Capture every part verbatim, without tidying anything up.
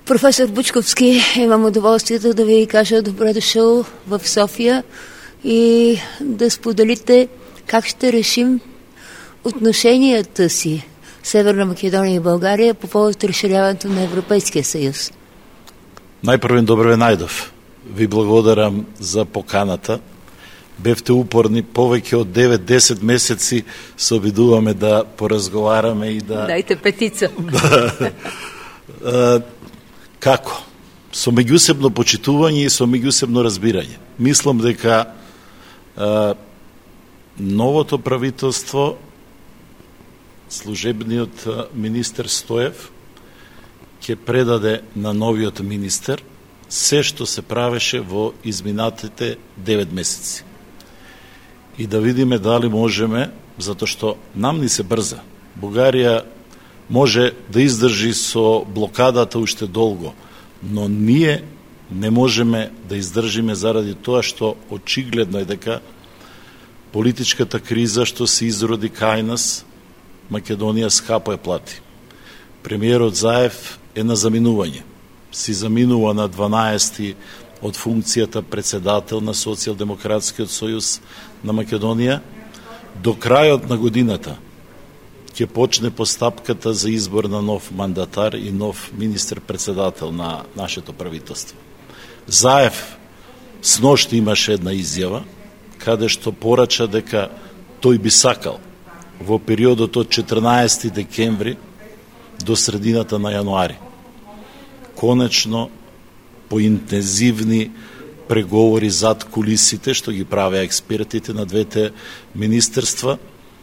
Професор Бучковски, имам удоволствието да ви кажа добре дошъл в София и да споделите как ще решим отношенията си Северна Македония и България по повод разширяването на Европейския съюз. Najprve dobro je najdov. Ви благодарам за поканата. Бевте упорни, повеќе од девет-десет месеци се обидуваме да поразговараме и да... Дайте петица. Да. Како? Со меѓусебно почитување и со меѓусебно разбирање. Мислам дека а, новото правителство, служебниот министер Стоев, ќе предаде на новиот министер се што се правеше во изминатите девет месеци. И да видиме дали можеме, затоа што нам ни се брза. Бугарија може да издржи со блокадата уште долго, но ние не можеме да издржиме заради тоа што очигледно е дека политичката криза што се изроди кај нас, Македонија скапо е плати. Премиерот Заев е на заминување. Си заминува на дванаесети од функцијата председател на Социјалдемократскиот сојуз на Македонија. До крајот на годината ќе почне постапката за избор на нов мандатар и нов министер-председател на нашето правителство. Заев сношти имаше една изјава, каде што порача дека тој би сакал во периодот од четрнаесети декември до средината на јануари конечно по интензивни преговори зад кулисите, што ги правеа експертите на двете министерства,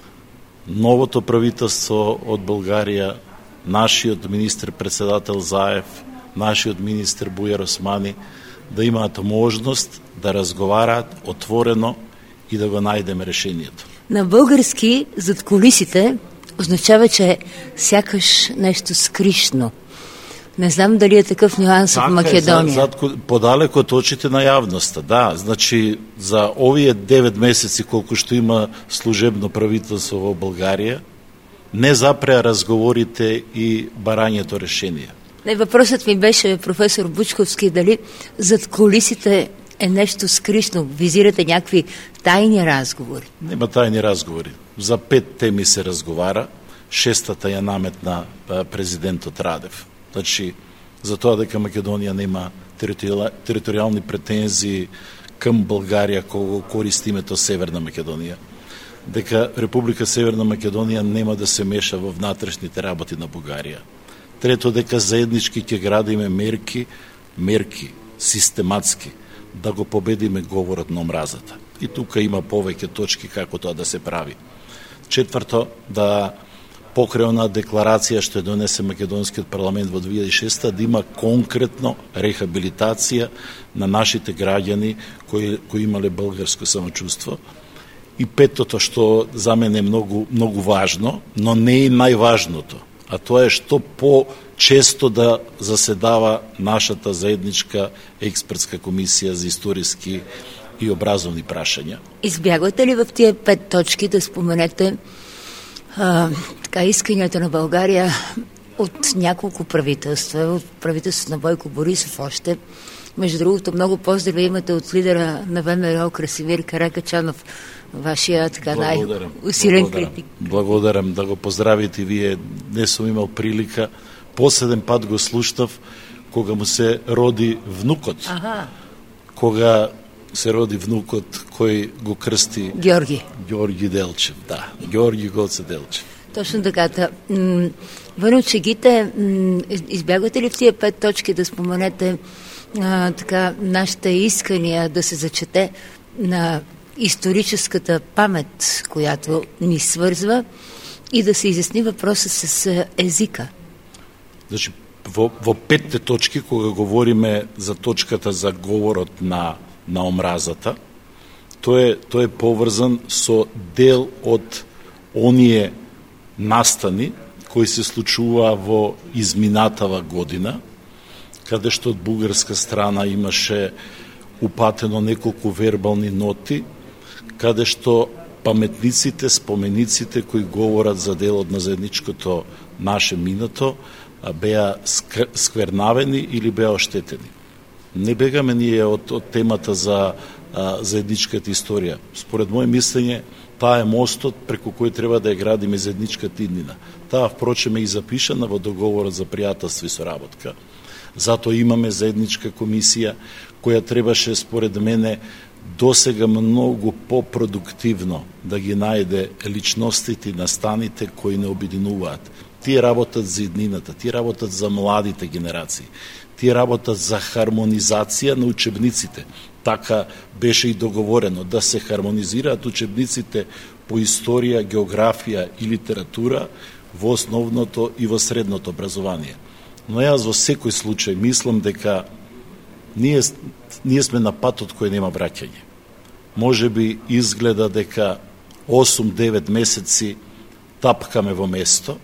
новото правителство од Българија, нашиот министер-председател Заев, нашиот министер Бујар Османи, да имаат можност да разговараат отворено и да го најдеме решението. На български зад кулисите означава, че сякаш нещо скришно. Не знам дали е такъв нюанс в Македония. Е, зад, зад, подалеко од очите на јавноста, да. Значи, за овие девет месеци колку што има служебно правителство во Българија, не запреа разговорите и барањето решение. Не, въпросът ми беше, професор Бучковски, дали зад кулисите е нещо скришно? Визирате някакви тайни разговори? Нема тайни разговори. За пет теми се разговара. Шестата ја наметна президентот Радев. Значи, за тоа дека Македонија нема територијални претензии кам Българија кога користи името Северна Македонија, дека Република Северна Македонија нема да се меша во внатрешните работи на Бугарија. Трето, дека заеднички ќе градиме мерки, мерки, систематски, да го победиме говорот на омразата. И тука има повеќе точки како тоа да се прави. Четврто, да покрај онаа декларација што ја донесе Македонскиот парламент во две илјади и шеста, да има конкретно рехабилитација на нашите граѓани кои, кои имале българско самочувство. И петото, што за мене е многу, многу важно, но не и најважното, а тоа е што по-често да заседава нашата заедничка експертска комисија за историски и образовни прашања. Избягвате ли в тия пет точки да споменете а, така исканията на България от няколко правителства, от правителството на Бойко Борисов още? Между другото, много поздрави имате от лидера на ВМРО Красимир Каракачанов, вашия така най-усилен критик. Благодарам да го поздравите и вие. Не сум имал прилика. Последен пат го слуштав кога му се роди внукот. Аха. Кога се роди внукот кој го крсти Георги. Георги Делчев, да. Георги Гоце Делчев. Точно така. Вън от шегите, избягвате ли в тия пет точки да споменете а, така нашите искания да се зачете на историческата памет, която ни свързва, и да се изясни въпроса с езика? Значи, во, во петте точки, кога говориме за точката за говорот на, на омразата, тој е, тој е поврзан со дел од оние настани кои се случува во изминатава година, каде што од бугарска страна имаше упатено неколку вербални ноти, каде што паметниците, спомениците кои говорат за делот на заедничкото наше минато, беа сквернавени или беа оштетени. Не бегаме ние од, од темата за а, заедничката историја. Според моje мислење, таа е мостот преку кој треба да ја градиме заедничката иднина. Таа, впрочем, е и запишана во договорот за пријателство и соработка. Затоа имаме заедничка комисија, која требаше, според мене, досега многу попродуктивно да ги најде личностите и настаните кои не обединуваат. Тие работат за иднината, тие работат за младите генерации, тие работат за хармонизација на учебниците. Така беше и договорено, да се хармонизираат учебниците по историја, географија и литература во основното и во средното образование. Но јас во секој случај мислам дека ние, ние сме на патот кој нема враќање. Може би изгледа дека осум-девет месеци тапкаме во место,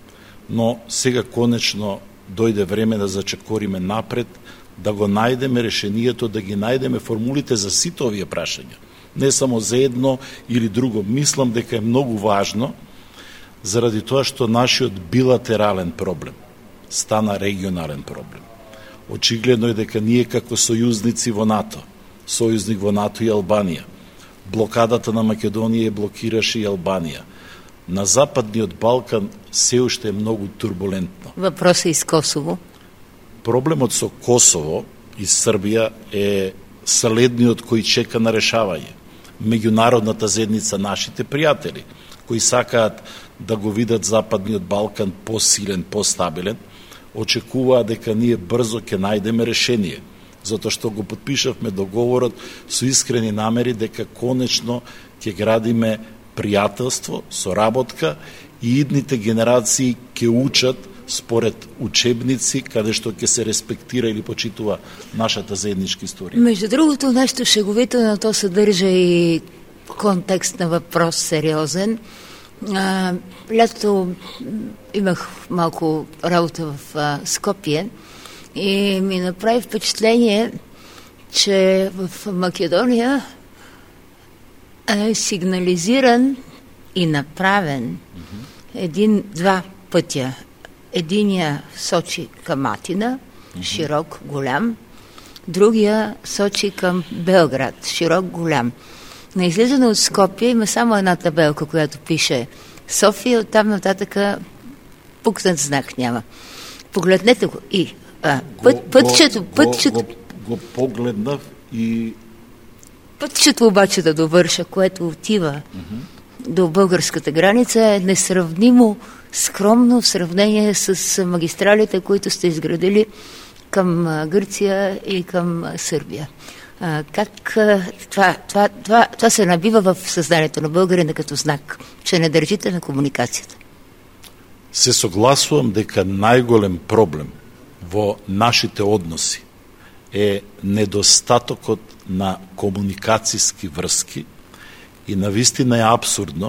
но сега конечно дојде време да зачекориме напред, да го најдеме решението, да ги најдеме формулите за сите овие прашања. Не само за едно или друго. Мислам дека е многу важно, заради тоа што нашиот билатерален проблем стана регионален проблем. Очигледно е дека ние како сојузници во НАТО, сојузник во НАТО и Албанија, блокадата на Македонија блокираше и Албанија. На Западниот Балкан се уште е многу турбулентно. Въпросът из Косово? Проблемот со Косово и Србија е следниот кој чека на решавање. Меѓународната заедница, нашите пријатели, кои сакаат да го видат Западниот Балкан посилен, постабилен, очекуваа дека ние брзо ќе најдеме решение, затоа што го подпишавме договорот со искрени намери дека конечно ќе градиме пријателство, соработка и идните генерации ќе учат според учебници каде што ќе се респектира или почитува нашата заедничка историја. Между другото, нещо шеговито, но то съдържа и контекст на въпрос сериозен. А, лято имах малко работа в а, Скопие и ми направи впечатление, че в Македония е сигнализиран и направен mm-hmm. един-два пътя. Единия сочи към Атина, mm-hmm. широк, голям, другия сочи към Белград, широк, голям. На излизане от Скопие има само една табелка, която пише София, оттам нататък пукнат знак няма. Погледнете го и а, път, го, пътчето, го, пътчето... Го, го погледнав и... Пътчето обаче да довърша, което отива mm-hmm. до българската граница е несравнимо скромно в сравнение с магистралите, които сте изградили към Гърция и към Сърбия. А, как а, това, това, това, това се набива в съзнанието на българина като знак, че не държите на комуникацията? Се согласувам дека најголем проблем во нашите односи е недостатокот на комуникацијски врски и навистина е абсурдно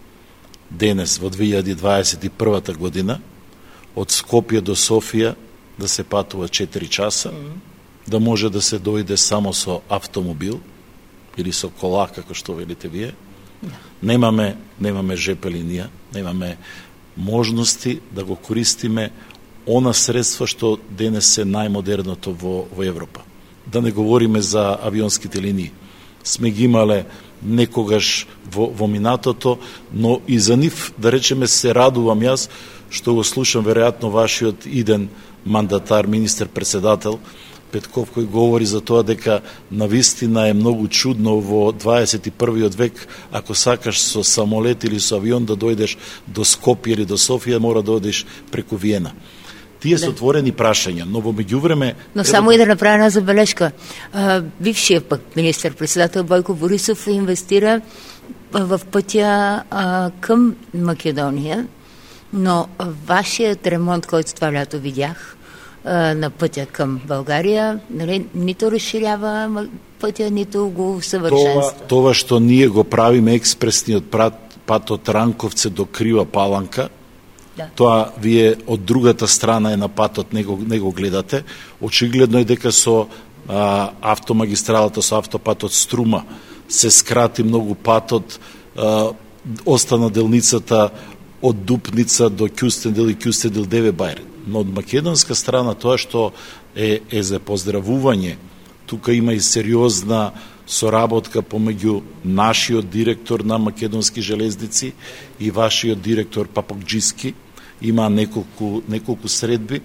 денес во две илјади дваесет и прва година од Скопје до Софија да се патува четири часа, mm-hmm. да може да се дојде само со автомобил или со кола, како што велите вие. Yeah. Немаме, немаме жп линија, немаме можности да го користиме она средства што денес се најмодерното во, во Европа. Да не говориме за авионските линии. Сме ги имале некогаш во, во минатото, но и за нив, да речеме, се радувам јас, што го слушам веројатно вашиот иден мандатар, министер-председател Петков, кој говори за тоа дека навистина е многу чудно во дваесет и првиот век, ако сакаш со самолет или со авион да дојдеш до Скопје или до Софија, мора да одиш преку Виена. Тие се отворени прашања, но во меѓувреме... Но само и да направя една забележка. А, бившият пък министър-председател Бойко Борисов инвестира в пътя а, към Македония, но вашият ремонт, който това лято видях а, на пътя към България, нали, нито разширява пътя, нито го съвършенства. Това, това што ние го правиме експресниот пат од Ранковце до Крива Паланка, да. Тоа вие од другата страна е на патот, не го, не го гледате. Очигледно е дека со а, автомагистралата, со автопатот Струма се скрати многу патот, а, остана делницата од Дупница до Кюстендил и Кюстендил Деве Бајр. Но од македонска страна тоа што е, е за поздравување, тука има и сериозна соработка помеѓу нашиот директор на Македонски железници и вашиот директор Папокджиски. Има неколку, неколку средби.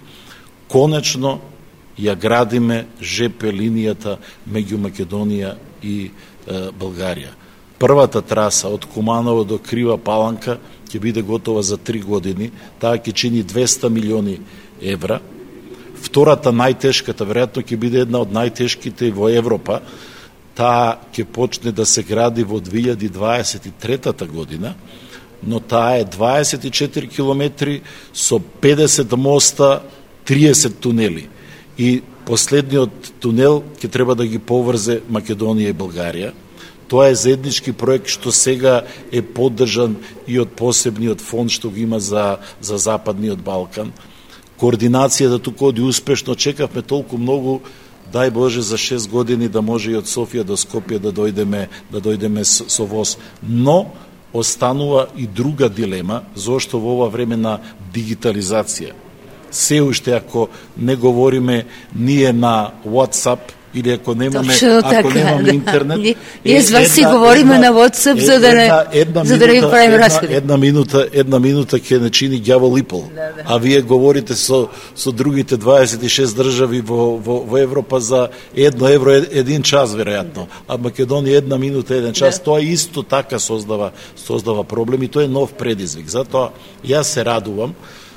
Конечно ја градиме ЖП линијата меѓу Македонија и е, Българија. Првата траса од Куманово до Крива Паланка ќе биде готова за три години. Таа ќе чини двеста милиони евра. Втората, најтешката, веројатно ќе биде една од најтешките во Европа. Таа ќе почне да се гради во две илјади дваесет и трета година, но таа е дваесет и четири километри со педесет моста, триесет тунели. И последниот тунел ќе треба да ги поврзе Македонија и Българија. Тоа е заеднички проект што сега е поддржан и од посебниот фонд што го има за, за Западниот Балкан. Координацијата тука оди успешно, чекавме толку многу, дај Боже за шест години да може и од Софија до Скопје да дојдеме, да дојдеме со, со воз. Но останува и друга дилема, зошто во ова време на дигитализација. Се уште ако не говориме ние на WhatsApp, или ако немаме, ако немаме интернет, да. Ние с вас си говориме на WhatsApp, за да не, една, една за да не правим разходи. Една минута, една минута ќе не чини ѓавол и пол. Да, да. А вие говорите со со другите дваесет и шест држави во во во Европа за едно евро еден час веројатно, а Македонија една минута еден час. Да. Тоа исто така создава создава проблеми, тоа е нов предизвик. Затоа јас се радувам.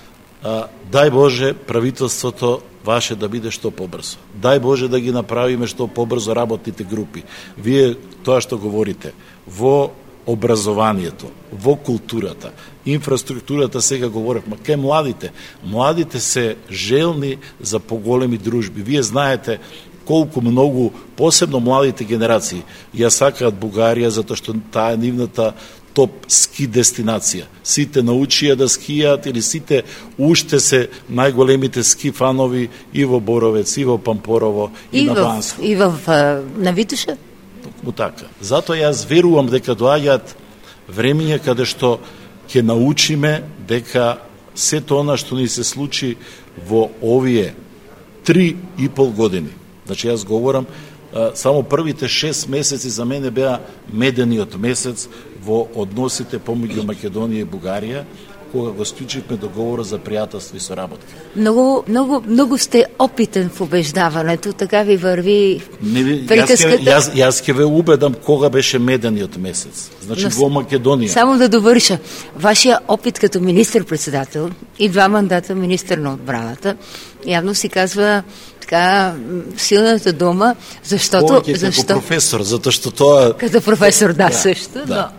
А, дај Боже правителството ваше да биде што побрзо. Дај Боже да ги направиме што побрзо работните групи. Вие тоа што говорите во образованието, во културата, инфраструктурата, сега говоревме, кај младите. Младите се желни за поголеми дружби. Вие знаете колку многу, посебно младите генерации, ја сакаат Бугарија затоа што таа е нивната топ ски дестинација. Сите научија да скијат или сите уште се најголемите ски фанови и во Боровец, и во Пампорово, и, и на Банско. И во на Витоша? Токму така. Затоа јас верувам дека доаѓаат времиња каде што ќе научиме дека сето она што ни се случи во овие три и пол години. Значи јас говорам, само првите шест месеци за мене беа медениот месец во односите помеѓу Македонија и Бугарија, кога го склучивме договор за пријателство и соработка. Многу, многу, многу сте опитен в убеждаването, така ви върви Не, приказката. Јас, јас ќе ве убедам кога беше медениот месец. Значи Но, во Македонија. Само да довърша. Вашия опит като министър-председател и два мандата министър на отбраната явно си казва така силната дума, защото... Повеќе защо... като професор, затоа што тоа... Като професор, да, да също. Да. Но,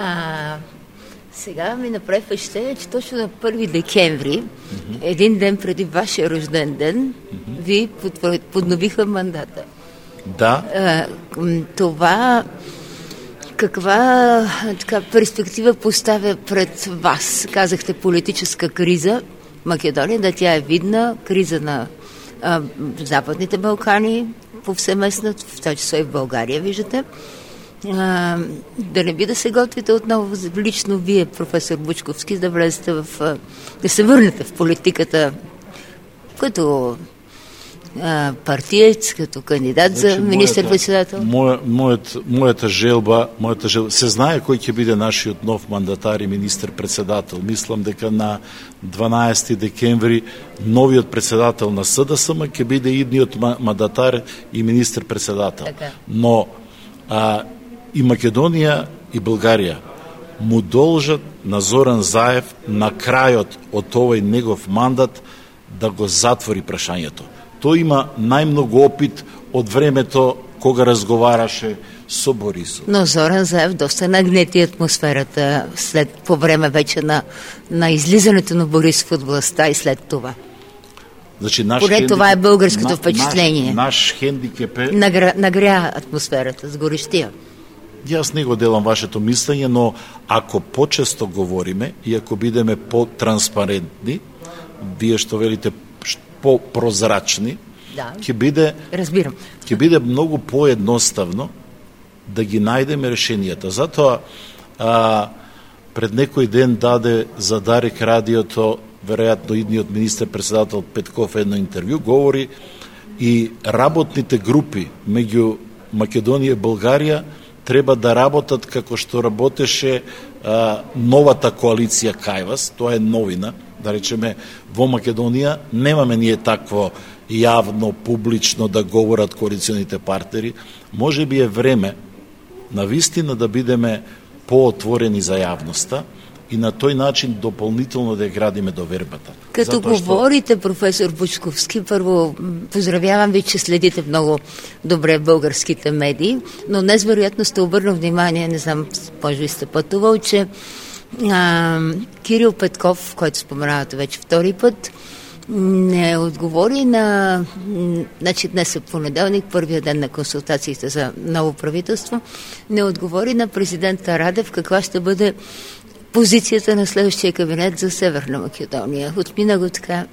а, сега ми направи впечатление, че точно на първи декември, mm-hmm. един ден преди вашия рожден ден, mm-hmm. ви подновиха мандата. Да. А, това каква така, перспектива поставя пред вас? Казахте политическа криза Македония, да тя е видна, криза на а, Западните Балкани, повсеместно, в това число и в България, виждате. А, да не би да се готвите отново лично вие, професор Бучковски, да влезете в... да се върнете в политиката като а, партиец, като кандидат значи, за министър-председател? Моја, мојат, мојата желба, мојата желба, се знае кој ќе биде нашиот нов мандатар и министър-председател. Мислам дека на дванаесети декември новиот председател на СДСМ ќе биде идниот мандатар и министър-председател. Така. Но а, и Македонија и Българија му должат на Зоран Заев на крајот од овој негов мандат да го затвори прашањето. Тој има најмногу опит од времето кога разговараше со Борисов. Но Зоран Заев доста нагнети атмосферата след, по време вече на, на излизането на Борисов от властта и след това. Значи, наш Поне хендикеп, това е българското на, впечатление. Наш, наш хендикеп е... Нагря, нагря атмосферата с горещия. Јас не го делам вашето мислење, но ако почесто говориме и ако бидеме по-транспарентни, вие што велите по-прозрачни, да. ќе биде Разбирам. ќе биде многу поедноставно да ги најдеме решенијата. Затоа а, пред некој ден даде за Дарик радиото веројатно идниот министер-председател Петков едно интервју говори и работните групи меѓу Македонија и Булгарија треба да работат како што работеше а, новата коалиција кај вас, тоа е новина, да речеме во Македонија немаме ние такво јавно, публично да говорат коалиционите партнери, може би е време на вистина да бидеме поотворени за јавноста и на тој начин дополнително да ја градиме довербата. Като Затоа говорите, што... професор Бучковски, първо поздравявам ви, че следите много добре българските медии, но днес вероятно сте обърнал внимание, не знам, може би сте пътувал, че а, Кирил Петков, който споменавате вече втори път, не отговори на... Значи днес е понеделник, първия ден на консултациите за ново правителство, не отговори на президента Радев каква ще бъде позицията на следващия кабинет за Северна Македония. Отмина го така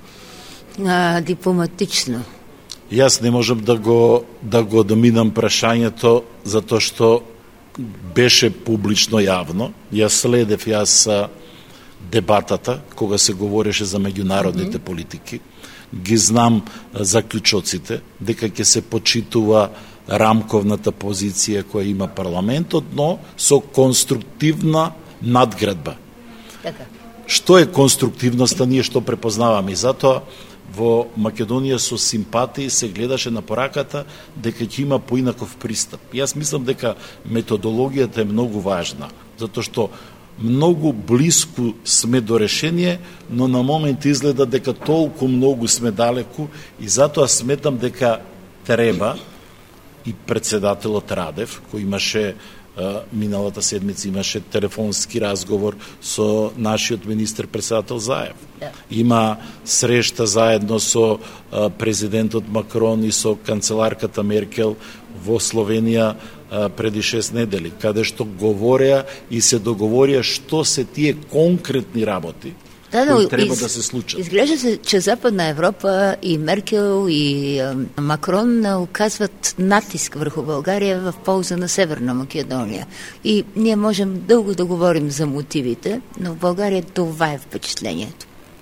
а, дипломатично. И аз не можем да го, да го доминам прашањето, затоа што беше публично јавно. Јас следев јас дебатата, кога се говореше за меѓународните mm-hmm. политики. Ги знам заклучоците, дека ќе се почитува рамковната позиција која има парламентот, но со конструктивна надградба. Така. Што е конструктивноста, ние што препознаваме, и затоа во Македонија со симпатии се гледаше на пораката дека ќе има поинаков пристап. Јас мислам дека методологијата е многу важна, затоа што многу близко сме до решение, но на момент изгледа дека толку многу сме далеку и затоа сметам дека треба и председателот Радев, кој имаше миналата седмица имаше телефонски разговор со нашиот министер-председател Заев. Да. Има срешта заедно со президентот Макрон и со канцеларката Меркел во Словенија преди шест недели, каде што говореа и се договорија што се тие конкретни работи Да, но кои треба из, да се случат. Изглежда се, че Западна Европа и Меркел и е, Макрон оказват натиск върху България в полза на Северна Македония. И ние можем дълго да говорим за мотивите, но в България това е впечатлението.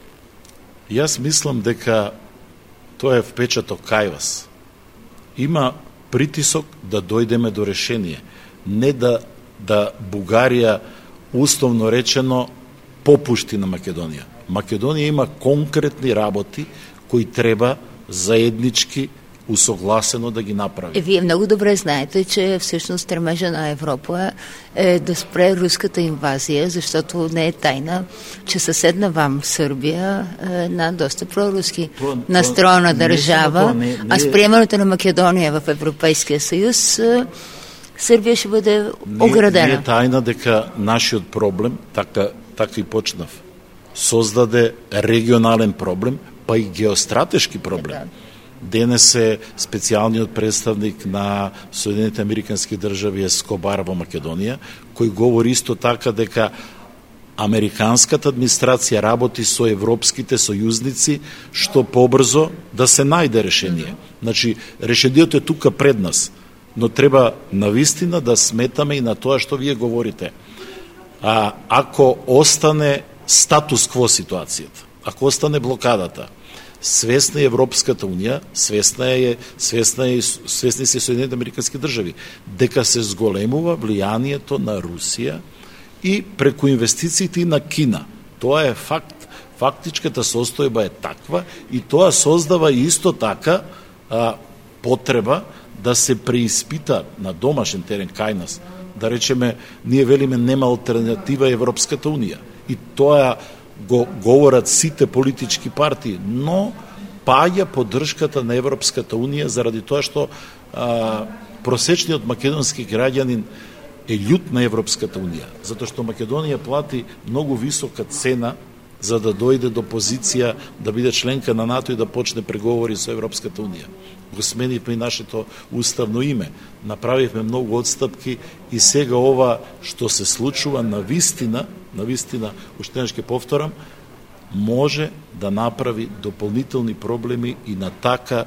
И аз мислам дека тоа е впечаток кај вас. Има притисок да дојдеме до решение. Не да, да Бугарија, условно речено, попушти на Македонија. Македонија има конкретни работи кои треба заеднички усогласено да ги направи. Е, вие много добре знаете, че всъщност стремежа на Европа е да спре руската инвазия, защото не е тайна, че съседна вам Сърбия е една доста проруски то, настроена то, държава, не, не, а с приемането на Македония в Европейския съюз Сърбия ще бъде оградена. Не, не е тайна дека нашиот проблем, така така и почнав, создаде регионален проблем, па и геостратешки проблем. Денес е специјалниот представник на Соединените Американски држави Ескобар во Македонија, кој говори исто така дека американската администрација работи со европските сојузници што побрзо да се најде решение. Значи, решението е тука пред нас, но треба навистина да сметаме и на тоа што вие говорите. А, ако остане статус-кво ситуацијата, ако остане блокадата, свесна е Европската унија, свесна е, свесна е, свесни се Соединените Американски држави, дека се зголемува влијанието на Русија и преку инвестициите на Кина. Тоа е факт. Фактичката состојба е таква и тоа создава исто така а, потреба да се преиспита на домашен терен кај нас. Да речеме, ние велиме нема алтернатива Европската унија. И тоа го говорат сите политички партии, но паѓа поддршката на Европската унија заради тоа што а, просечниот македонски граѓанин е љут на Европската унија, затоа што Македонија плати многу висока цена за да дојде до позиција да биде членка на НАТО и да почне преговори со Европската унија. Го сменивме и нашето уставно име, направивме многу отстапки и сега ова што се случува на вистина, на вистина, уште еднаш ќе повторам, може да направи дополнителни проблеми и на така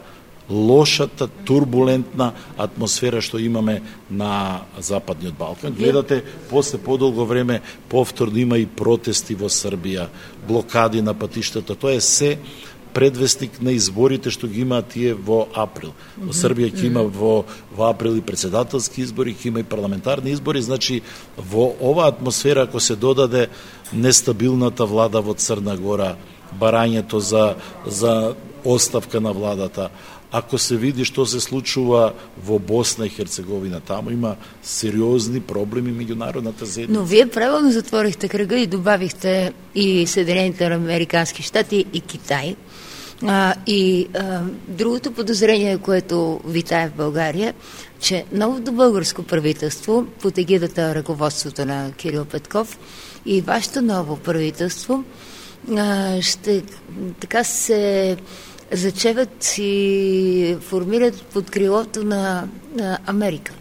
лошата, турбулентна атмосфера што имаме на Западниот Балкан. Гледате, после подолго време повторно има и протести во Србија, блокади на патиштата. Тоа е се предвестник на изборите што ги имаат тие во април. Во Србија ќе има во, во април и председателски избори, ќе има и парламентарни избори, значи во оваа атмосфера ако се додаде нестабилната влада во Црна Гора, барањето за, за оставка на владата, ако се види што се случува во Босна и Херцеговина, таму има сериозни проблеми меѓународната заедница. Но вие правилно затворихте кръга и добавихте и Съединените американски щати и Китай. А, и а, другото подозрение, което витае в България, че новото българско правителство под егидата ръководството на Кирил Петков и вашето ново правителство а, ще така се зачеват и формират под крилото на, на Америка.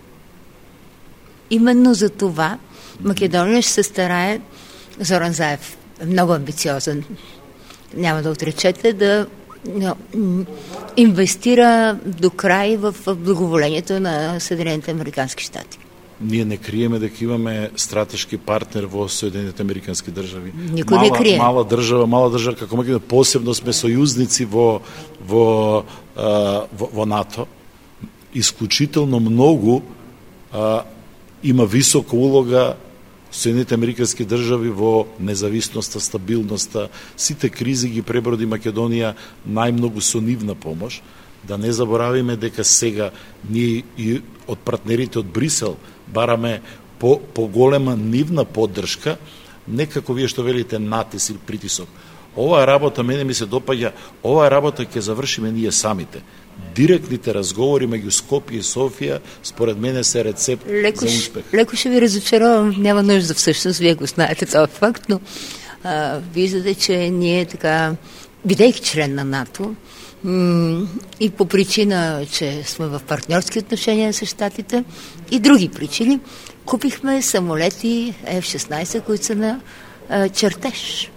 Именно за това Македония ще се старае, Зоран Заев е много амбициозен, няма да отречете, да но, инвестира до край в благоволението на Съединените американски щати. Ние не криеме дека имаме стратешки партнер во Соединените американски држави. Никој мала, не крие. Мала држава, мала држава како Македонија, посебно сме сојузници во во во, во НАТО. Исклучително многу а, има висока улога Соединените американски држави во независноста, стабилноста. Сите кризи ги преброди Македонија најмногу со нивна помош. Да не заборавиме дека сега ние и од партнерите од Брисел бараме по, по голема нивна поддршка, не како вие што велите натис или притисок. Оваа работа мене ми се допаѓа, оваа работа ќе завршиме ние самите. Директните разговори меѓу Скопје и Софија според мене се рецепт леко, за успех. Леко ще ви разочаровам, няма нужда всъщност, вие го знаете това факт, но а, виждате, че ние така, бидейки член на НАТО, и по причина, че сме в партньорски отношения с щатите и други причини, купихме самолети Еф шестнайсет, които са на а, чертеж.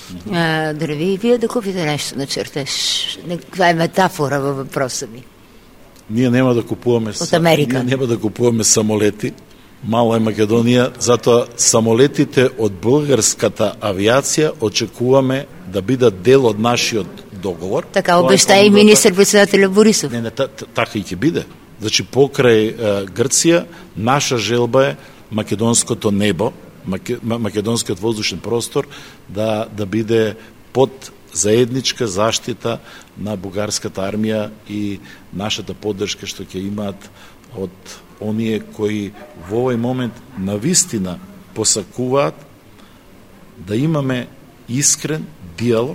А, дали и вие да купите нещо на чертеж? Това е метафора във въпроса ми. Ние нема да купуваме от Америка. Ние нема да купуваме самолети. Мала е Македонија, затоа самолетите од българската авиација очекуваме да бидат дел од нашиот договор. Така обеща и министр-председателя Борисов. Не, не, та, така и ќе биде. Значи, покрај е, Грција, наша желба е македонското небо, македонскиот воздушен простор да, да биде под заедничка заштита на бугарската армија и нашата поддршка што ќе имаат од оние кои во овој момент навистина посакуваат да имаме искрен диалог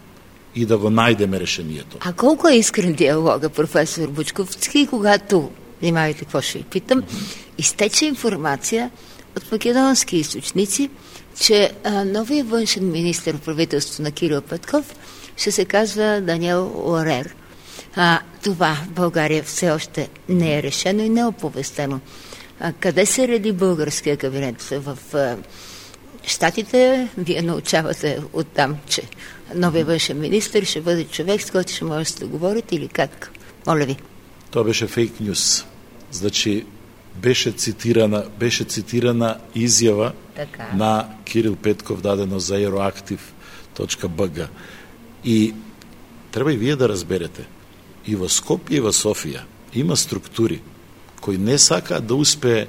и да го најдеме решението. А колко е искрен диалога, професор Бучковски, когато, внимавайте какво ще ви питам, изтече информация от македонски източници, че а, новият външен министър в правителството на Кирил Петков ще се казва Даниел Лорер. А, това в България все още не е решено и не е оповестено. А, къде се реди българския кабинет? В а, Щатите вие научавате оттам, че новият външен министър ще бъде човек, с който ще можете да говорите или как? Моля ви. Тоа беше фейк нюс. Значи, беше цитирана, беше цитирана изјава така на Кирил Петков дадено за aeroactiv точка би джи. И треба и вие да разберете, и во Скопје и во Софија има структури кои не сакаат да успее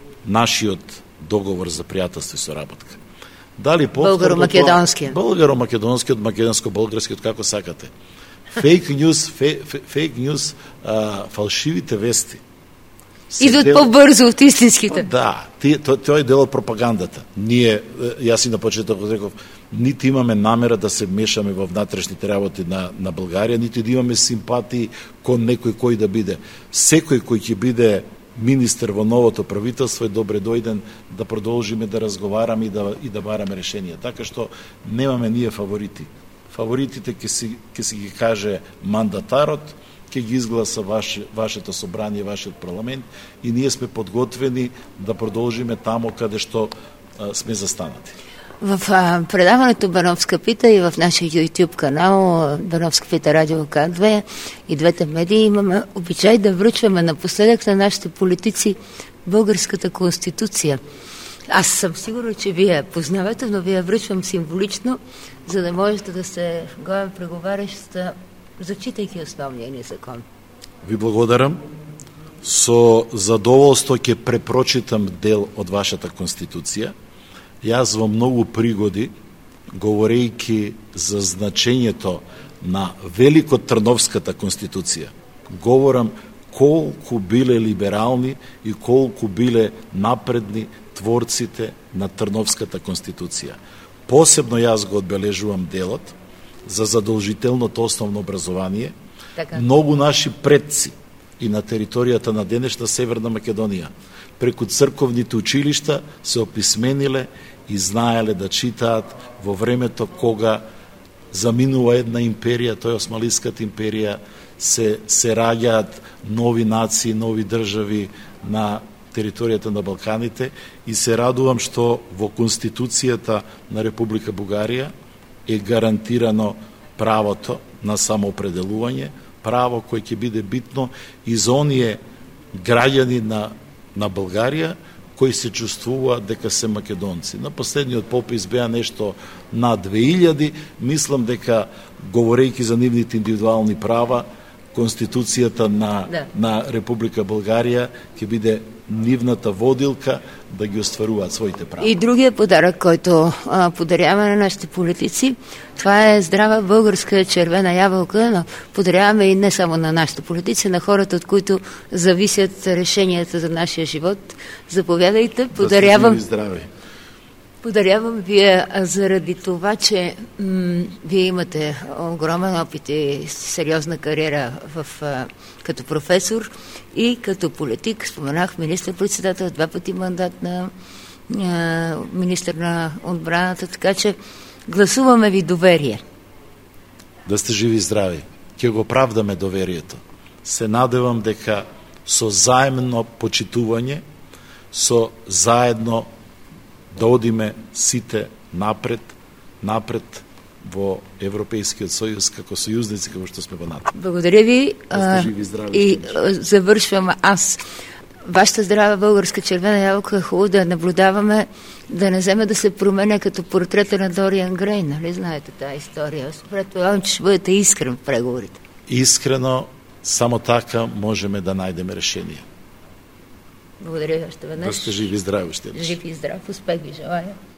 нашиот договор за пријателство и соработка. Дали Българо-македонскиот? Българо-македонскиот, македонско-българскиот, како сакате. Фейк нюс, фейк нюс, фалшивите вести. Идут дел... по-бързо от истинските. Да, тоа е дел од пропагандата. Ние, јас и на почеток реков, нити имаме намера да се мешаме во внатрешните работи на, на Българија, нити да имаме симпатии кон некој кој да биде. Секој кој ќе биде министер во новото правителство е добре дојден да продолжиме да разговараме и да, и да бараме решенија. Така што немаме ние фаворити. Фаворитите ќе си, ќе си ги каже мандатарот, ќе ги изгласа ваше, вашето собрание, вашиот парламент и ние сме подготвени да продолжиме тамо каде што а, сме застанати. В а, предаването Бановска пита и в нашия YouTube канал Бановска пита Радио К две и двете медии имаме обичай да връчваме напоследък на нашите политици българската конституция. Аз съм сигурна, че вие познавате, но вие връчвам символично, за да можете да се главен преговаряща, зачитайки основния ни закон. Ви благодарам. Со задоволство ќе препрочитам дел од вашата конституција. Јас во многу пригоди, говорејќи за значењето на Великотрновската конституција, говорам колку биле либерални и колку биле напредни творците на Трновската конституција. Посебно јас го одбележувам делот за задолжителното основно образование. Така. Многу наши предци и на територијата на денешна Северна Македонија преку црковните училишта се описмениле и знаеле да читаат во времето кога заминува една империја, тој Османлиската империја, се, се раѓаат нови нации, нови држави на територијата на Балканите и се радувам што во Конституцијата на Република Бугарија е гарантирано правото на самоопределување, право кој ќе биде битно и за оние граѓани на, на Българија кои се чувствуваат дека се македонци. На последниот попис беа нешто на две илјади, мислам дека говорејќи за нивните индивидуални права, Конституцијата на, да. на Република Българија ќе биде нивната водилка да ги остваруваат своите права. И другият подарък, който а, подаряваме на нашите политици, това е здрава българска червена ябълка, но подаряваме и не само на нашите политици, на хората, от които зависят решенията за нашия живот. Заповядайте, подарявам... Да здрави. Подарявам вие заради това, че м- вие имате огромен опит и сериозна кариера в, а, като професор и като политик. Споменах министър-председател, два пъти мандат на а, министър на отбраната, така че гласуваме ви доверие. Да сте живи и здрави. Ке го правдаме доверието. Се надевам дека со заемно почитување, со заедно да одиме сите напред, напред во Европейскиот сојуз како сојузници, како што сме во НАТО. Благодаря ви. Да сте живи и здрави. И завършвам аз. Вашата здрава българска червена ябълка е хубаво да наблюдаваме, да не вземе да се променя като портрета на Дориан Грей, нали знаете тази история? Предполагам, че ще бъдете искрен в преговорите. Искрено, само така можеме да најдеме решение. Благодаря ви още веднъж. Да сте живи и здрави. Жив и здрав. Успех ви желая.